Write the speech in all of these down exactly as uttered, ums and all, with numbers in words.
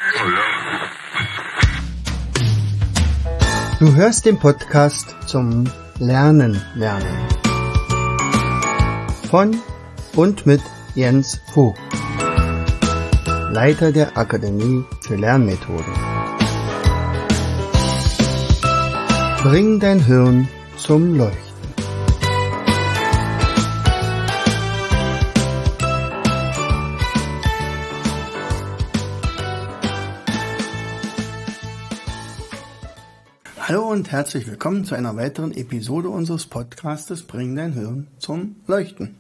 Du hörst den Podcast zum Lernen lernen. Von und mit Jens Vogt, Leiter der Akademie für Lernmethoden. Bring dein Hirn zum Leuchten. Hallo und herzlich willkommen zu einer weiteren Episode unseres Podcastes Bring dein Hirn zum Leuchten.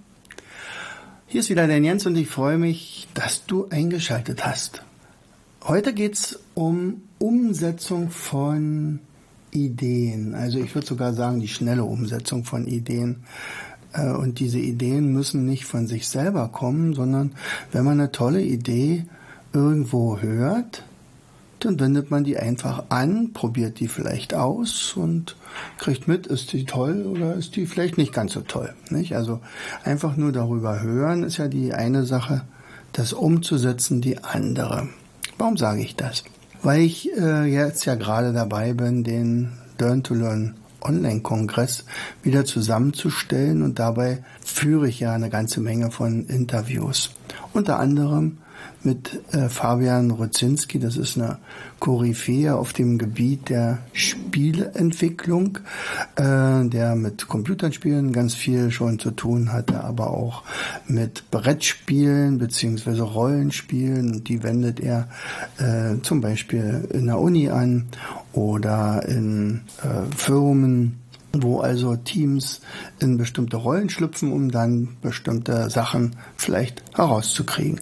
Hier ist wieder der Jens und ich freue mich, dass du eingeschaltet hast. Heute geht es um Umsetzung von Ideen. Also ich würde sogar sagen, die schnelle Umsetzung von Ideen. Und diese Ideen müssen nicht von sich selber kommen, sondern wenn man eine tolle Idee irgendwo hört, dann wendet man die einfach an, probiert die vielleicht aus und kriegt mit, ist die toll oder ist die vielleicht nicht ganz so toll. Nicht? Also einfach nur darüber hören ist ja die eine Sache, das umzusetzen die andere. Warum sage ich das? Weil ich äh, jetzt ja gerade dabei bin, den Learn to Learn Online-Kongress wieder zusammenzustellen und dabei führe ich ja eine ganze Menge von Interviews. Unter anderem mit äh, Fabian Rodzinski, das ist eine Koryphäe auf dem Gebiet der Spieleentwicklung, äh, der mit Computerspielen ganz viel schon zu tun hatte, aber auch mit Brettspielen bzw. Rollenspielen. Die wendet er äh, zum Beispiel in der Uni an oder in äh, Firmen, wo also Teams in bestimmte Rollen schlüpfen, um dann bestimmte Sachen vielleicht herauszukriegen.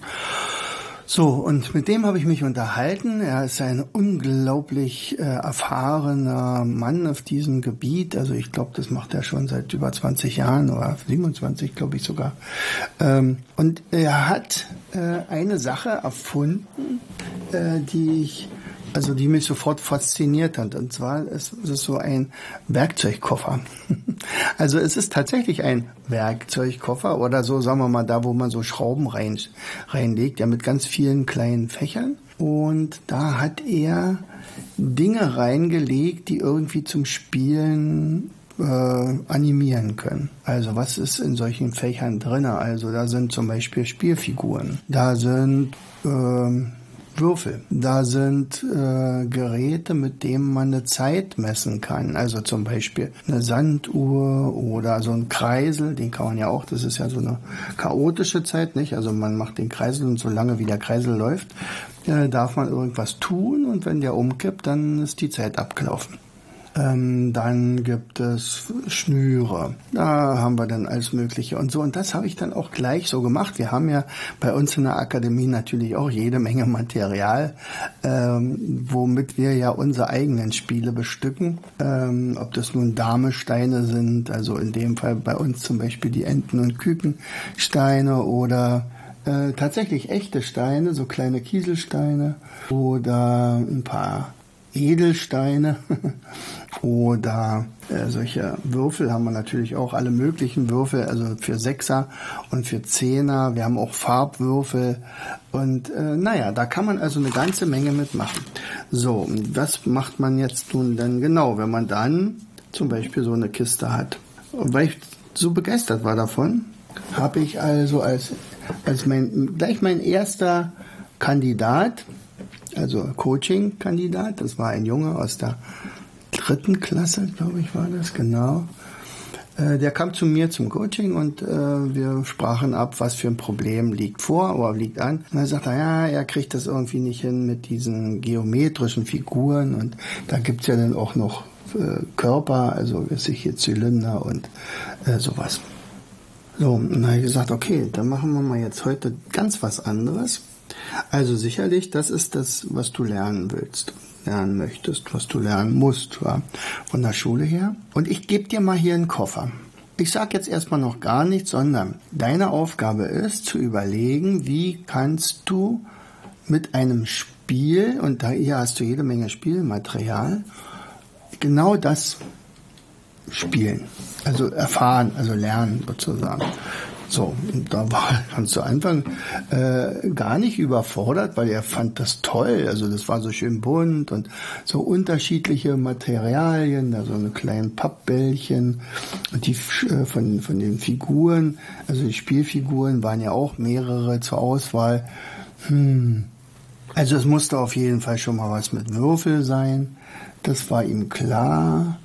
So, und mit dem habe ich mich unterhalten. Er ist ein unglaublich äh, erfahrener Mann auf diesem Gebiet. Also ich glaube, das macht er schon seit über zwanzig Jahren oder siebenundzwanzig, glaube ich sogar. Ähm, und er hat äh, eine Sache erfunden, äh, die ich Also die mich sofort fasziniert hat. Und zwar ist es so ein Werkzeugkoffer. Also es ist tatsächlich ein Werkzeugkoffer oder so, sagen wir mal, da wo man so Schrauben rein, reinlegt, ja, mit ganz vielen kleinen Fächern. Und da hat er Dinge reingelegt, die irgendwie zum Spielen äh, animieren können. Also was ist in solchen Fächern drin? Also da sind zum Beispiel Spielfiguren. Da sind äh, Würfel. Da sind äh, Geräte, mit denen man eine Zeit messen kann. Also zum Beispiel eine Sanduhr oder so ein Kreisel, den kann man ja auch, das ist ja so eine chaotische Zeit, nicht? Also man macht den Kreisel und solange wie der Kreisel läuft, äh, darf man irgendwas tun und wenn der umkippt, dann ist die Zeit abgelaufen. Ähm, dann gibt es Schnüre. Da haben wir dann alles Mögliche und so. Und das habe ich dann auch gleich so gemacht. Wir haben ja bei uns in der Akademie natürlich auch jede Menge Material, ähm, womit wir ja unsere eigenen Spiele bestücken. Ähm, ob das nun Damesteine sind, also in dem Fall bei uns zum Beispiel die Enten- und Kükensteine oder äh, tatsächlich echte Steine, so kleine Kieselsteine oder ein paar Edelsteine oder äh, solche Würfel haben wir natürlich auch, alle möglichen Würfel, also für Sechser und für Zehner. Wir haben auch Farbwürfel und äh, naja, da kann man also eine ganze Menge mitmachen. So, was macht man jetzt nun denn genau, wenn man dann zum Beispiel so eine Kiste hat? Und weil ich so begeistert war davon, habe ich also als, als mein, gleich mein erster Kandidat, also Coaching-Kandidat, das war ein Junge aus der dritten Klasse, glaube ich, war das, genau. Äh, der kam zu mir zum Coaching und äh, wir sprachen ab, was für ein Problem liegt vor oder liegt an. Und er sagte, ja, er kriegt das irgendwie nicht hin mit diesen geometrischen Figuren und da gibt's ja dann auch noch äh, Körper, also weiß ich hier Zylinder und äh, sowas. So, und dann habe ich gesagt, okay, dann machen wir mal jetzt heute ganz was anderes. Also sicherlich, das ist das, was du lernen willst, lernen möchtest, was du lernen musst, ja, von der Schule her. Und ich gebe dir mal hier einen Koffer. Ich sage jetzt erstmal noch gar nichts, sondern deine Aufgabe ist zu überlegen, wie kannst du mit einem Spiel, und da hier hast du jede Menge Spielmaterial, genau das spielen, also erfahren, also lernen sozusagen. So, und da war ganz zu Anfang äh, gar nicht überfordert, weil er fand das toll. Also das war so schön bunt und so unterschiedliche Materialien, da so eine kleinen Pappbällchen und die äh, von von den Figuren, also die Spielfiguren waren ja auch mehrere zur Auswahl. Hm. Also es musste auf jeden Fall schon mal was mit Würfel sein. Das war ihm klar.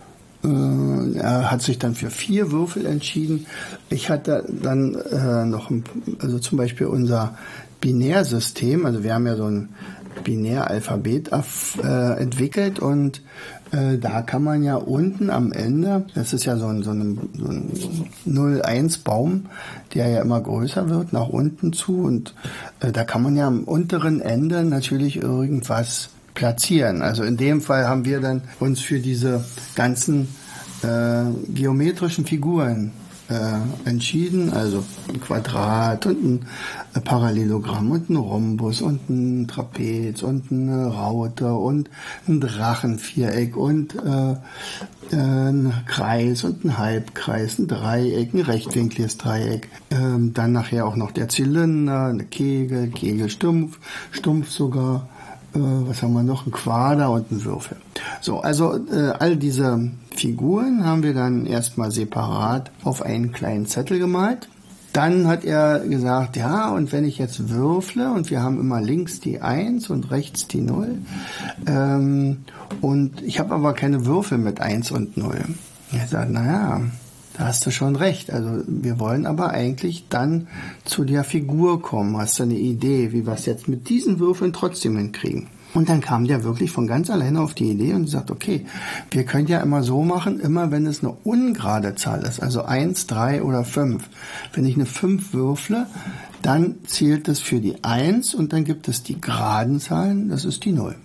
Er hat sich dann für vier Würfel entschieden. Ich hatte dann äh, noch, ein, also zum Beispiel unser Binärsystem, also wir haben ja so ein Binäralphabet äh, entwickelt und äh, da kann man ja unten am Ende, das ist ja so ein, so ein, so ein null eins Baum, der ja immer größer wird, nach unten zu und äh, da kann man ja am unteren Ende natürlich irgendwas platzieren. Also in dem Fall haben wir dann uns für diese ganzen äh, geometrischen Figuren äh, entschieden, also ein Quadrat und ein äh, Parallelogramm und ein Rhombus und ein Trapez und eine Raute und ein Drachenviereck und äh, äh, ein Kreis und ein Halbkreis, ein Dreieck, ein rechtwinkliges Dreieck, ähm, dann nachher auch noch der Zylinder, eine Kegel, Kegelstumpf, Stumpf sogar. Was haben wir noch? Ein Quader und ein Würfel. So, also äh, all diese Figuren haben wir dann erstmal separat auf einen kleinen Zettel gemalt. Dann hat er gesagt, ja, und wenn ich jetzt würfle, und wir haben immer links die eins und rechts die null, ähm, und ich habe aber keine Würfel mit eins und null. Er sagt, naja, da hast du schon recht. Also wir wollen aber eigentlich dann zu der Figur kommen. Hast du eine Idee, wie wir es jetzt mit diesen Würfeln trotzdem hinkriegen? Und dann kam der wirklich von ganz alleine auf die Idee und sagt, okay, wir können ja immer so machen, immer wenn es eine ungerade Zahl ist, also eins, drei oder fünf. Wenn ich eine fünf würfle, dann zählt es für die eins und dann gibt es die geraden Zahlen, das ist die null.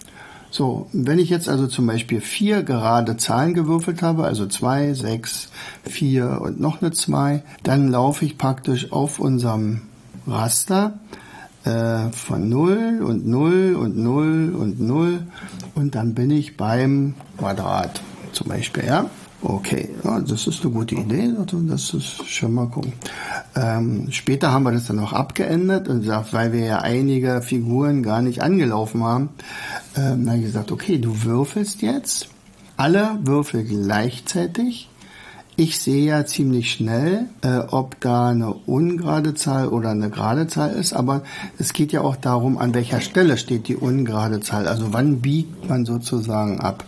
So, wenn ich jetzt also zum Beispiel vier gerade Zahlen gewürfelt habe, also zwei, sechs, vier und noch eine zwei, dann laufe ich praktisch auf unserem Raster äh, von null und null und null und null und dann bin ich beim Quadrat zum Beispiel, ja. Okay, ja, das ist eine gute Idee, das ist schon mal gucken. Ähm, später haben wir das dann noch abgeändert und gesagt, weil wir ja einige Figuren gar nicht angelaufen haben, ähm, dann habe ich gesagt, okay, du würfelst jetzt alle Würfel gleichzeitig. Ich sehe ja ziemlich schnell, äh, ob da eine ungerade Zahl oder eine gerade Zahl ist, aber es geht ja auch darum, an welcher Stelle steht die ungerade Zahl, also wann biegt man sozusagen ab.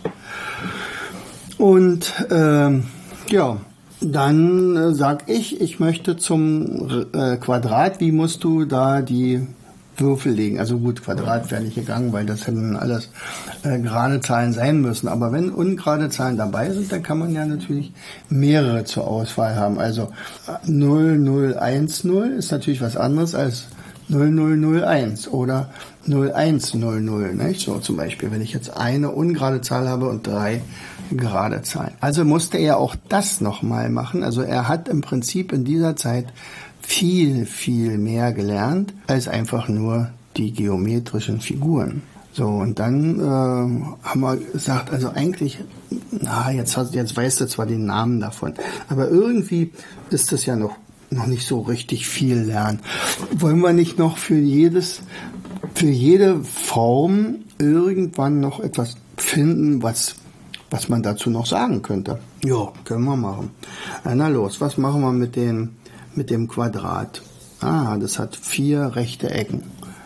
Und ähm, ja, dann äh, sag ich, ich möchte zum äh, Quadrat, wie musst du da die Würfel legen? Also gut, Quadrat wäre nicht gegangen, weil das hätten alles äh, gerade Zahlen sein müssen. Aber wenn ungerade Zahlen dabei sind, dann kann man ja natürlich mehrere zur Auswahl haben. Also null null eins null ist natürlich was anderes als null null null eins oder null eins null null, nicht? So zum Beispiel, wenn ich jetzt eine ungerade Zahl habe und drei gerade Zahlen. Also musste er auch das nochmal machen. Also er hat im Prinzip in dieser Zeit viel, viel mehr gelernt als einfach nur die geometrischen Figuren. So, und dann äh, haben wir gesagt, also eigentlich, na, jetzt, hast, jetzt weißt du zwar den Namen davon, aber irgendwie ist das ja noch, noch nicht so richtig viel lernen. Wollen wir nicht noch für jedes, für jede Form irgendwann noch etwas finden, was was man dazu noch sagen könnte? Ja, können wir machen. Na los, was machen wir mit dem, mit dem Quadrat? Ah, das hat vier rechte Ecken.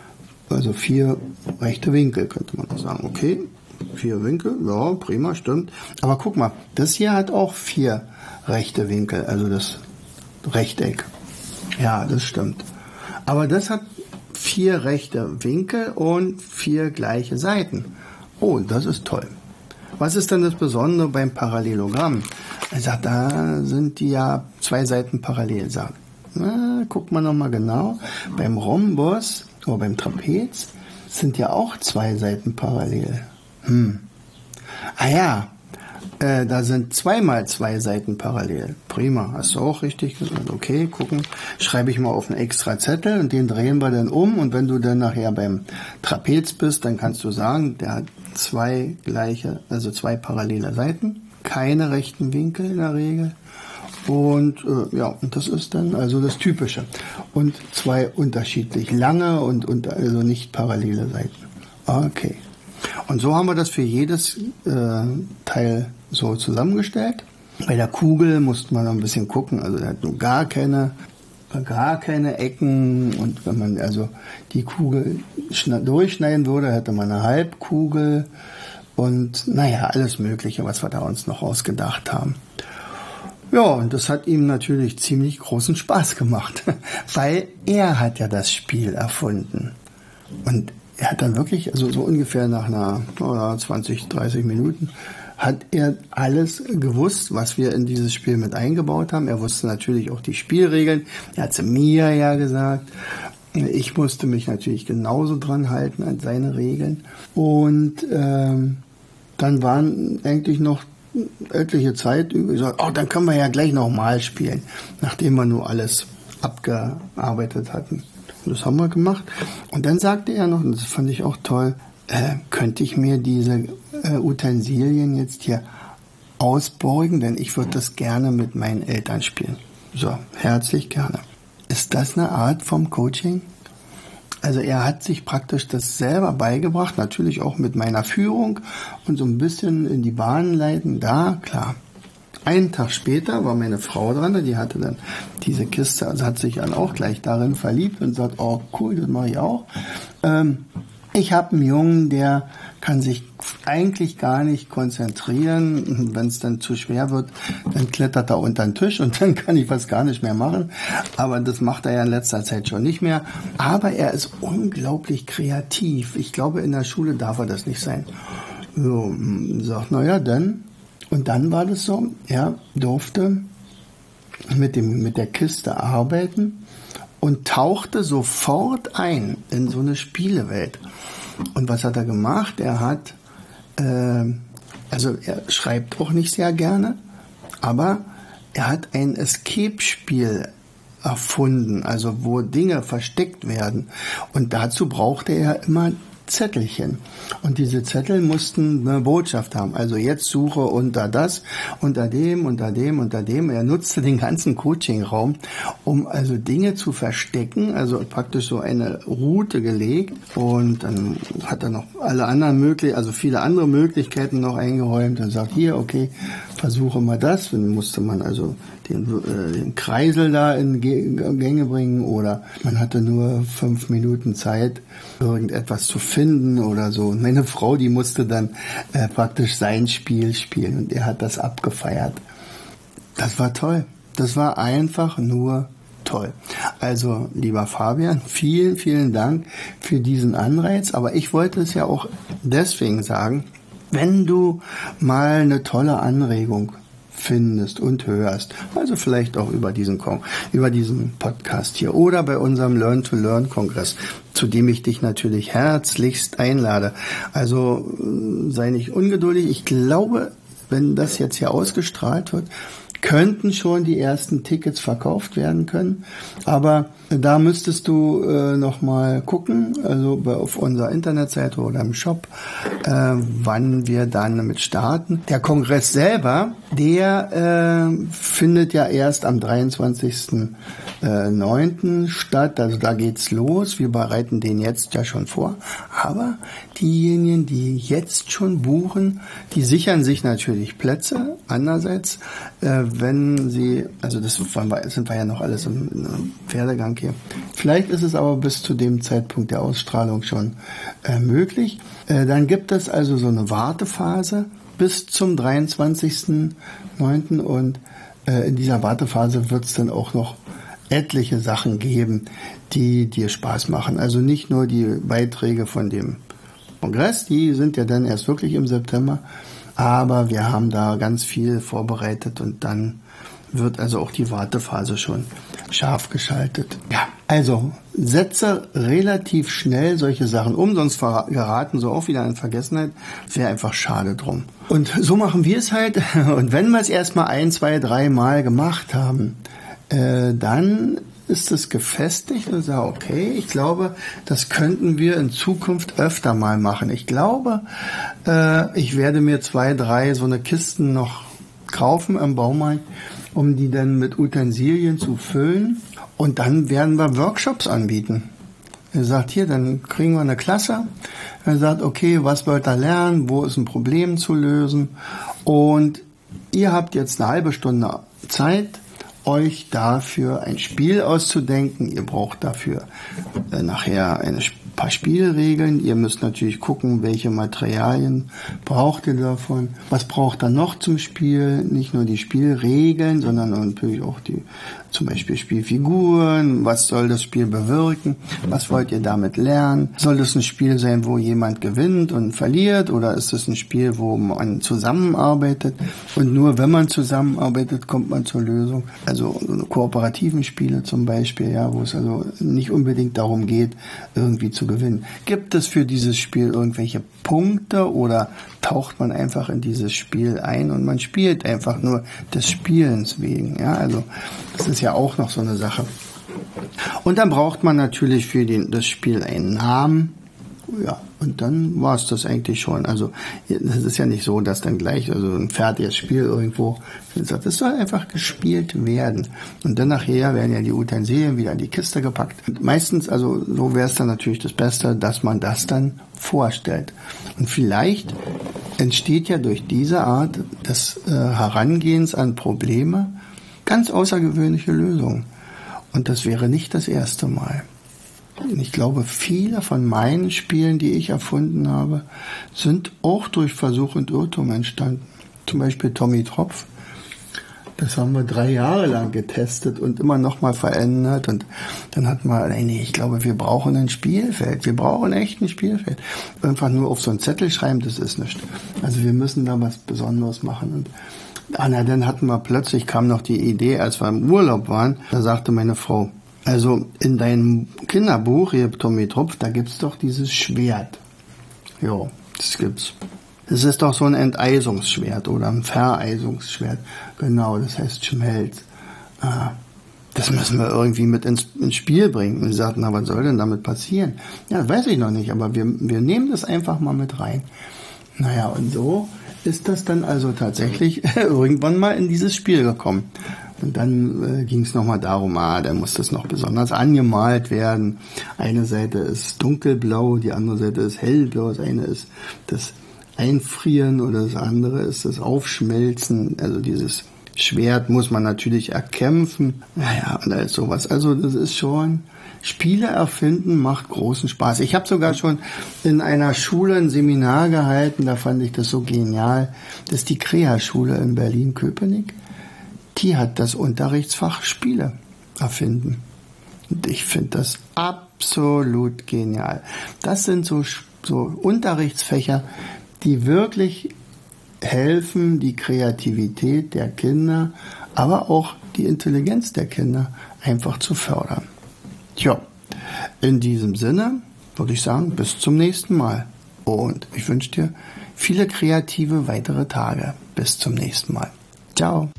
Also vier rechte Winkel, könnte man auch sagen. Okay, vier Winkel, ja, prima, stimmt. Aber guck mal, das hier hat auch vier rechte Winkel, also das Rechteck. Ja, das stimmt. Aber das hat vier rechte Winkel und vier gleiche Seiten. Oh, das ist toll. Was ist denn das Besondere beim Parallelogramm? Er sagt, da sind die ja zwei Seiten parallel. Sagt, na, guck mal nochmal genau. Beim Rhombus oder beim Trapez sind ja auch zwei Seiten parallel. Hm. Ah ja, äh, da sind zweimal zwei Seiten parallel. Prima, hast du auch richtig gesagt. Okay, gucken, schreibe ich mal auf einen extra Zettel und den drehen wir dann um. Und wenn du dann nachher beim Trapez bist, dann kannst du sagen, der hat zwei gleiche, also zwei parallele Seiten, keine rechten Winkel in der Regel Und äh, ja, und das ist dann also das Typische. Und zwei unterschiedlich lange und, und also nicht parallele Seiten. Okay. Und so haben wir das für jedes äh, Teil so zusammengestellt. Bei der Kugel musste man noch ein bisschen gucken, also der hat nun gar keine, gar keine Ecken, und wenn man also die Kugel durchschneiden würde, hätte man eine Halbkugel und naja, alles Mögliche, was wir da uns noch ausgedacht haben. Ja, und das hat ihm natürlich ziemlich großen Spaß gemacht, weil er hat ja das Spiel erfunden. Und er hat dann wirklich, also so ungefähr nach einer oder zwanzig, dreißig Minuten, hat er alles gewusst, was wir in dieses Spiel mit eingebaut haben. Er wusste natürlich auch die Spielregeln. Er hat sie mir ja gesagt. Ich musste mich natürlich genauso dran halten an seine Regeln. Und ähm, dann waren eigentlich noch etliche Zeit über. Gesagt, oh, dann können wir ja gleich nochmal spielen, nachdem wir nur alles abgearbeitet hatten. Und das haben wir gemacht. Und dann sagte er noch, und das fand ich auch toll, äh, könnte ich mir diese äh, Utensilien jetzt hier ausbeugen, denn ich würde das gerne mit meinen Eltern spielen. So, herzlich gerne. Ist das eine Art vom Coaching? Also er hat sich praktisch das selber beigebracht, natürlich auch mit meiner Führung und so ein bisschen in die Bahnen leiten, da, klar. Einen Tag später war meine Frau dran, die hatte dann diese Kiste, also hat sich dann auch gleich darin verliebt und sagt, oh cool, das mache ich auch. Ähm, ich habe einen Jungen, der kann sich eigentlich gar nicht konzentrieren. Wenn es dann zu schwer wird, dann klettert er unter den Tisch und dann kann ich fast gar nicht mehr machen. Aber das macht er ja in letzter Zeit schon nicht mehr. Aber er ist unglaublich kreativ. Ich glaube, in der Schule darf er das nicht sein. So, sagt, naja, dann. Und dann war das so, er durfte mit dem, mit der Kiste arbeiten und tauchte sofort ein in so eine Spielewelt. Und was hat er gemacht? Er hat, äh, also er schreibt auch nicht sehr gerne, aber er hat ein Escape-Spiel erfunden, also wo Dinge versteckt werden. Und dazu brauchte er immer Zettelchen. Und diese Zettel mussten eine Botschaft haben. Also jetzt suche unter das, unter dem, unter dem, unter dem. Er nutzte den ganzen Coaching-Raum, um also Dinge zu verstecken, also praktisch so eine Route gelegt. Und dann hat er noch alle anderen möglich, also viele andere Möglichkeiten noch eingeräumt und sagt, hier, okay, versuche mal das. Dann musste man also den, äh, den Kreisel da in Gänge bringen oder man hatte nur fünf Minuten Zeit, irgendetwas zu finden oder so. Und meine Frau, die musste dann äh, praktisch sein Spiel spielen und er hat das abgefeiert. Das war toll. Das war einfach nur toll. Also, lieber Fabian, vielen, vielen Dank für diesen Anreiz. Aber ich wollte es ja auch deswegen sagen, wenn du mal eine tolle Anregung findest und hörst, also vielleicht auch über diesen über diesen Podcast hier oder bei unserem Learn-to-Learn-Kongress, zu dem ich dich natürlich herzlichst einlade. Also sei nicht ungeduldig. Ich glaube, wenn das jetzt hier ausgestrahlt wird, könnten schon die ersten Tickets verkauft werden können, aber da müsstest du äh, noch mal gucken, also bei, auf unserer Internetseite oder im Shop, äh, wann wir dann damit starten. Der Kongress selber, der äh, findet ja erst am dreiundzwanzigsten neunten statt, also da geht's los. Wir bereiten den jetzt ja schon vor, aber diejenigen, die jetzt schon buchen, die sichern sich natürlich Plätze. Andererseits, äh, wenn sie, also das sind wir ja noch alles im, im Pferdegang hier. Vielleicht ist es aber bis zu dem Zeitpunkt der Ausstrahlung schon äh, möglich. Äh, dann gibt es also so eine Wartephase bis zum dreiundzwanzigsten neunten und äh, in dieser Wartephase wird es dann auch noch etliche Sachen geben, die dir Spaß machen. Also nicht nur die Beiträge von dem Kongress, die sind ja dann erst wirklich im September, aber wir haben da ganz viel vorbereitet und dann wird also auch die Wartephase schon scharf geschaltet. Ja, also setze relativ schnell solche Sachen um, sonst geraten so auch wieder in Vergessenheit. Wäre einfach schade drum. Und so machen wir es halt. Und wenn wir es erstmal ein, zwei, drei Mal gemacht haben, äh, dann ist es gefestigt und sage, okay, ich glaube, das könnten wir in Zukunft öfter mal machen. Ich glaube, äh, ich werde mir zwei, drei so eine Kisten noch kaufen im Baumarkt um die dann mit Utensilien zu füllen. Und dann werden wir Workshops anbieten. Er sagt, hier, dann kriegen wir eine Klasse. Er sagt, okay, was wollt ihr lernen? Wo ist ein Problem zu lösen? Und ihr habt jetzt eine halbe Stunde Zeit, euch dafür ein Spiel auszudenken. Ihr braucht dafür äh, nachher ein paar Spielregeln. Ihr müsst natürlich gucken, welche Materialien braucht ihr davon. Was braucht ihr noch zum Spiel? Nicht nur die Spielregeln, sondern natürlich auch die, zum Beispiel Spielfiguren. Was soll das Spiel bewirken? Was wollt ihr damit lernen? Soll es ein Spiel sein, wo jemand gewinnt und verliert? Oder ist es ein Spiel, wo man zusammenarbeitet? Und nur wenn man zusammenarbeitet, kommt man zur Lösung. Also kooperativen Spiele zum Beispiel, ja, wo es also nicht unbedingt darum geht, irgendwie zu gewinnen. Gibt es für dieses Spiel irgendwelche Punkte oder taucht man einfach in dieses Spiel ein und man spielt einfach nur des Spielens wegen? Ja, also das ist ja auch noch so eine Sache. Und dann braucht man natürlich für den, das Spiel einen Namen. Ja, und dann war es das eigentlich schon. Also es ist ja nicht so, dass dann gleich also ein fertiges Spiel irgendwo sagt. Es soll einfach gespielt werden. Und dann nachher werden ja die Utensilien wieder in die Kiste gepackt. Und meistens, also so wäre es dann natürlich das Beste, dass man das dann vorstellt. Und vielleicht entsteht ja durch diese Art des äh, Herangehens an Probleme ganz außergewöhnliche Lösungen. Und das wäre nicht das erste Mal. Ich glaube, viele von meinen Spielen, die ich erfunden habe, sind auch durch Versuch und Irrtum entstanden. Zum Beispiel Tommy Tropf. Das haben wir drei Jahre lang getestet und immer noch mal verändert. Und dann hat man, nee, ich glaube, wir brauchen ein Spielfeld. Wir brauchen echt ein Spielfeld. Einfach nur auf so einen Zettel schreiben, das ist nichts. Also wir müssen da was Besonderes machen. Und ah, na, dann hatten wir plötzlich, kam noch die Idee, als wir im Urlaub waren, da sagte meine Frau, also in deinem Kinderbuch, hier Tommy Tropf, da gibt's doch dieses Schwert. Jo, das gibt's. Das ist doch so ein Enteisungsschwert oder ein Vereisungsschwert. Genau, das heißt Schmelz. Ah, das müssen wir irgendwie mit ins, ins Spiel bringen. Und sie sagten, na, was soll denn damit passieren? Ja, das weiß ich noch nicht, aber wir, wir nehmen das einfach mal mit rein. Naja, und so ist das dann also tatsächlich irgendwann mal in dieses Spiel gekommen. Und dann äh, ging es nochmal darum, ah, da muss das noch besonders angemalt werden. Eine Seite ist dunkelblau, die andere Seite ist hellblau, das eine ist das Einfrieren oder das andere ist das Aufschmelzen. Also dieses Schwert muss man natürlich erkämpfen. Naja, und alles sowas. Also das ist schon, Spiele erfinden macht großen Spaß. Ich habe sogar schon in einer Schule ein Seminar gehalten, da fand ich das so genial. Das ist die Krea-Schule in Berlin-Köpenick. Die hat das Unterrichtsfach Spiele erfinden. Und ich finde das absolut genial. Das sind so, so Unterrichtsfächer, die wirklich helfen, die Kreativität der Kinder, aber auch die Intelligenz der Kinder einfach zu fördern. Tja, in diesem Sinne würde ich sagen, bis zum nächsten Mal. Und ich wünsche dir viele kreative weitere Tage. Bis zum nächsten Mal. Ciao.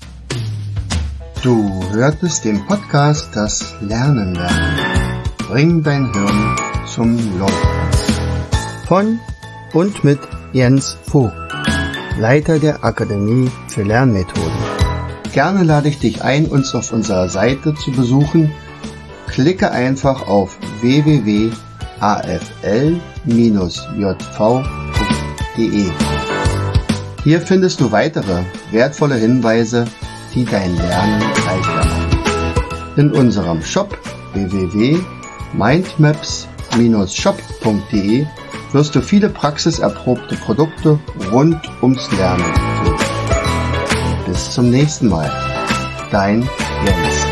Du hörtest den Podcast Das Lernen lernen. Bring dein Hirn zum Leuchten. Von und mit Jens Vogt, Leiter der Akademie für Lernmethoden. Gerne lade ich dich ein, uns auf unserer Seite zu besuchen. Klicke einfach auf w w w punkt a f l j v punkt d e. Hier findest du weitere wertvolle Hinweise, die dein Lernen leichter machen. In unserem Shop w w w punkt mindmaps shop punkt d e wirst du viele praxiserprobte Produkte rund ums Lernen finden. Bis zum nächsten Mal. Dein Jens.